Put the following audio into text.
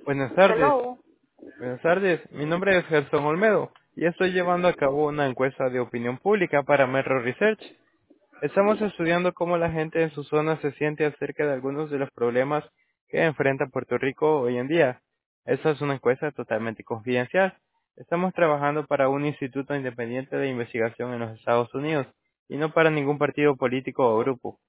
Buenas tardes. Hello. Buenas tardes. Mi nombre es Gerson Olmedo y estoy llevando a cabo una encuesta de opinión pública para Metro Research. Estamos estudiando cómo la gente en su zona se siente acerca de algunos de los problemas que enfrenta Puerto Rico hoy en día. Esta es una encuesta totalmente confidencial. Estamos trabajando para un instituto independiente de investigación en los Estados Unidos y no para ningún partido político o grupo.